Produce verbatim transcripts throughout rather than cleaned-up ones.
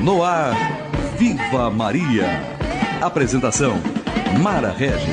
No ar, Viva Maria. Apresentação, Mara Régia.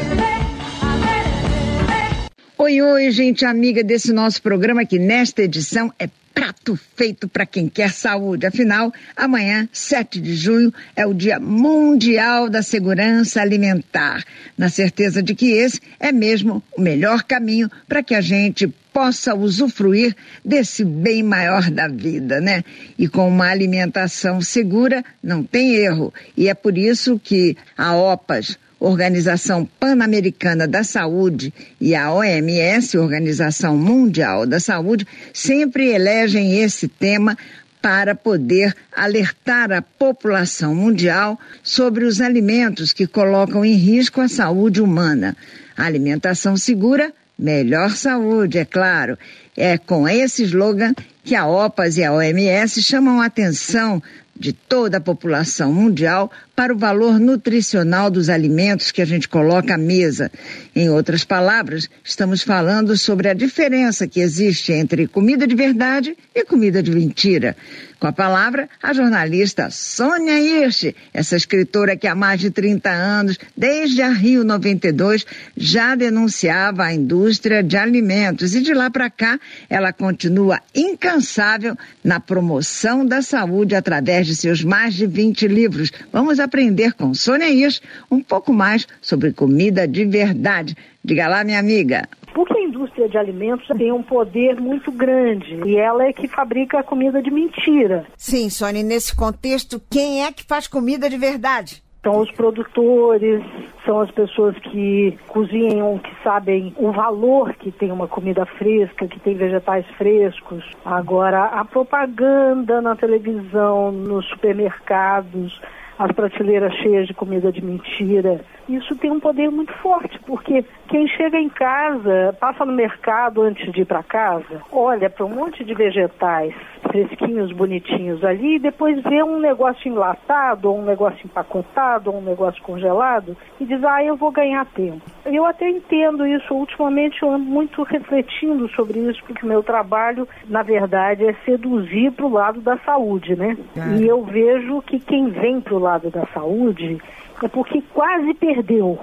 Oi, oi, gente amiga desse nosso programa, que nesta edição é prato feito para quem quer saúde. Afinal, amanhã, sete de junho, é o Dia Mundial da Segurança Alimentar. Na certeza de que esse é mesmo o melhor caminho para que a gente possa usufruir desse bem maior da vida, né? E com uma alimentação segura, não tem erro. E é por isso que a OPAS, Organização Pan-Americana da Saúde, e a O M S, Organização Mundial da Saúde, sempre elegem esse tema para poder alertar a população mundial sobre os alimentos que colocam em risco a saúde humana. A alimentação segura, melhor saúde, é claro. É com esse slogan que a OPAS e a O M S chamam a atenção de toda a população mundial para o valor nutricional dos alimentos que a gente coloca à mesa. Em outras palavras, estamos falando sobre a diferença que existe entre comida de verdade e comida de mentira. Com a palavra, a jornalista Sônia Hirsch, essa escritora que há mais de trinta anos, desde a Rio noventa e dois, já denunciava a indústria de alimentos. E de lá para cá, ela continua incansável na promoção da saúde através de seus mais de vinte livros. Vamos aprender com Sônia Hirsch um pouco mais sobre comida de verdade. Diga lá, minha amiga. Porque a indústria de alimentos tem um poder muito grande e ela é que fabrica a comida de mentira. Sim, Sônia, nesse contexto, quem é que faz comida de verdade? São os produtores, são as pessoas que cozinham, que sabem o valor que tem uma comida fresca, que tem vegetais frescos. Agora, a propaganda na televisão, nos supermercados, as prateleiras cheias de comida de mentira, isso tem um poder muito forte, porque quem chega em casa, passa no mercado antes de ir para casa, olha para um monte de vegetais fresquinhos, bonitinhos ali, e depois vê um negócio enlatado, ou um negócio empacotado, ou um negócio congelado, e diz, ah, eu vou ganhar tempo. Eu até entendo isso, ultimamente eu ando muito refletindo sobre isso, porque o meu trabalho, na verdade, é seduzir para o lado da saúde, né? Ah. E eu vejo que quem vem para o lado da saúde é porque quase perdeu.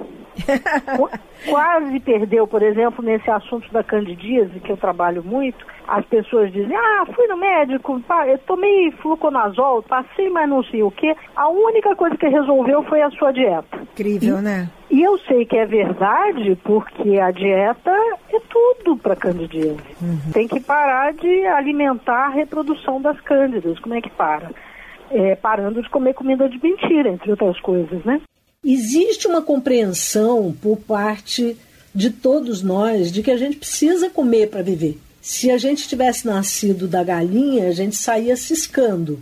Quase perdeu, por exemplo, nesse assunto da candidíase, que eu trabalho muito, as pessoas dizem, ah, fui no médico, eu tomei fluconazol, passei mais não sei o quê, a única coisa que resolveu foi a sua dieta. Incrível, e, né? E eu sei que é verdade, porque a dieta é tudo para candidíase. Uhum. Tem que parar de alimentar a reprodução das cândidas. Como é que para? É, parando de comer comida de mentira, entre outras coisas, né? Existe uma compreensão por parte de todos nós de que a gente precisa comer para viver. Se a gente tivesse nascido da galinha, a gente saía ciscando.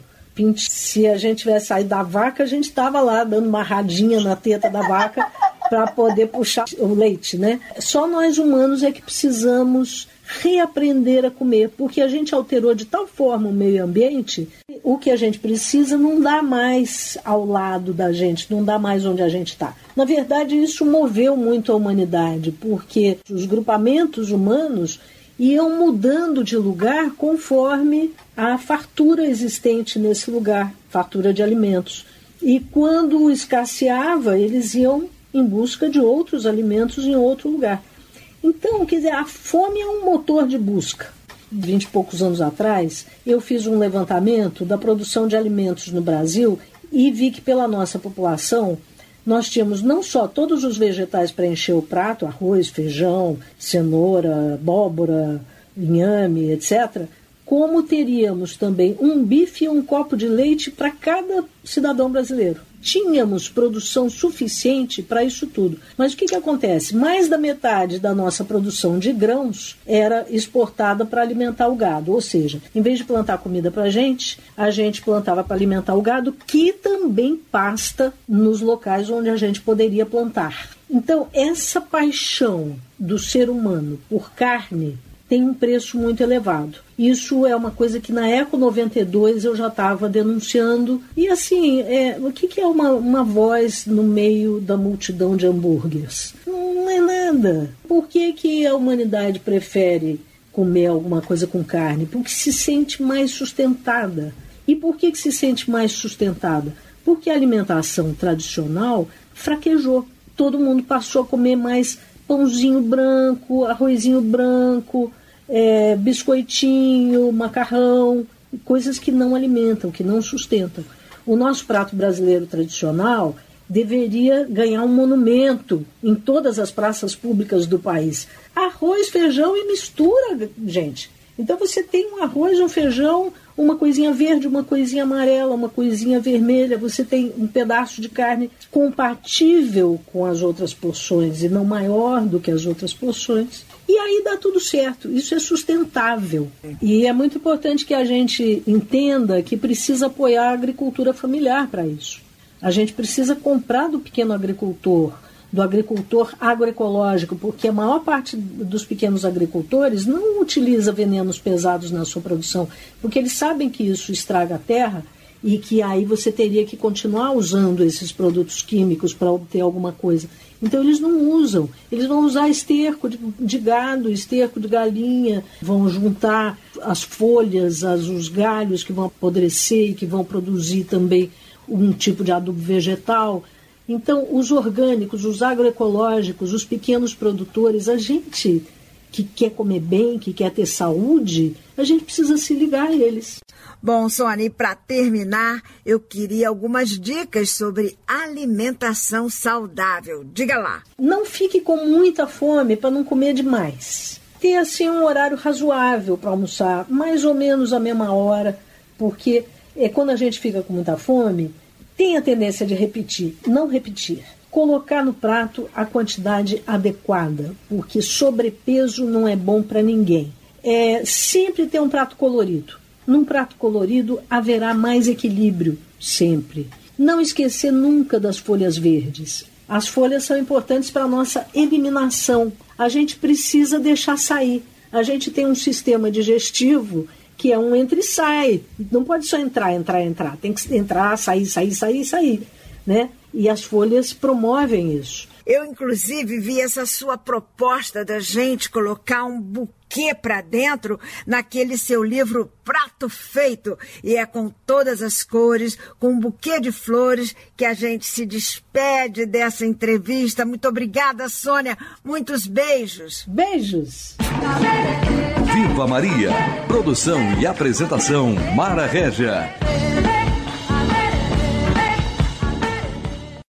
Se a gente tivesse saído da vaca, a gente estava lá dando uma radinha na teta da vaca para poder puxar o leite, né? Só nós humanos é que precisamos reaprender a comer, porque a gente alterou de tal forma o meio ambiente, o que a gente precisa não dá mais ao lado da gente, não dá mais onde a gente está. Na verdade, isso moveu muito a humanidade, porque os grupamentos humanos iam mudando de lugar conforme a fartura existente nesse lugar, fartura de alimentos. E quando escasseava, eles iam em busca de outros alimentos em outro lugar. Então, quer dizer, a fome é um motor de busca. Vinte e poucos anos atrás, eu fiz um levantamento da produção de alimentos no Brasil e vi que pela nossa população, nós tínhamos não só todos os vegetais para encher o prato, arroz, feijão, cenoura, abóbora, inhame, etcétera, como teríamos também um bife e um copo de leite para cada cidadão brasileiro. Tínhamos produção suficiente para isso tudo. Mas o que, que acontece? Mais da metade da nossa produção de grãos era exportada para alimentar o gado. Ou seja, em vez de plantar comida para a gente, a gente plantava para alimentar o gado, que também pasta nos locais onde a gente poderia plantar. Então, essa paixão do ser humano por carne tem um preço muito elevado. Isso é uma coisa que na Eco noventa e dois eu já estava denunciando. E assim, é, o que, que é uma, uma voz no meio da multidão de hambúrgueres? Não é nada. Por que, que a humanidade prefere comer alguma coisa com carne? Porque se sente mais sustentada. E por que, que se sente mais sustentada? Porque a alimentação tradicional fraquejou. Todo mundo passou a comer mais pãozinho branco, arrozinho branco, é, biscoitinho, macarrão, coisas que não alimentam, que não sustentam. O nosso prato brasileiro tradicional deveria ganhar um monumento em todas as praças públicas do país. Arroz, feijão e mistura, gente. Então você tem um arroz, um feijão, uma coisinha verde, uma coisinha amarela, uma coisinha vermelha. Você tem um pedaço de carne compatível com as outras porções e não maior do que as outras porções. E aí dá tudo certo. Isso é sustentável. E é muito importante que a gente entenda que precisa apoiar a agricultura familiar para isso. A gente precisa comprar do pequeno agricultor, do agricultor agroecológico, porque a maior parte dos pequenos agricultores não utiliza venenos pesados na sua produção, porque eles sabem que isso estraga a terra e que aí você teria que continuar usando esses produtos químicos para obter alguma coisa. Então eles não usam, eles vão usar esterco de, de gado, esterco de galinha, vão juntar as folhas, as, os galhos que vão apodrecer e que vão produzir também um tipo de adubo vegetal. Então, os orgânicos, os agroecológicos, os pequenos produtores, a gente que quer comer bem, que quer ter saúde, a gente precisa se ligar a eles. Bom, Sônia, e para terminar, eu queria algumas dicas sobre alimentação saudável. Diga lá. Não fique com muita fome para não comer demais. Tenha, assim, um horário razoável para almoçar, mais ou menos a mesma hora, porque é, quando a gente fica com muita fome, tem a tendência de repetir, não repetir. Colocar no prato a quantidade adequada, porque sobrepeso não é bom para ninguém. É, sempre ter um prato colorido. Num prato colorido haverá mais equilíbrio, sempre. Não esquecer nunca das folhas verdes. As folhas são importantes para a nossa eliminação. A gente precisa deixar sair. A gente tem um sistema digestivo que é um entra e sai. Não pode só entrar, entrar, entrar. Tem que entrar, sair, sair, sair, sair, né? E as folhas promovem isso. Eu, inclusive, vi essa sua proposta da gente colocar um buquê para dentro naquele seu livro Prato Feito. E é com todas as cores, com um buquê de flores, que a gente se despede dessa entrevista. Muito obrigada, Sônia. Muitos beijos. Beijos. Viva Maria. Produção e apresentação, Mara Régia.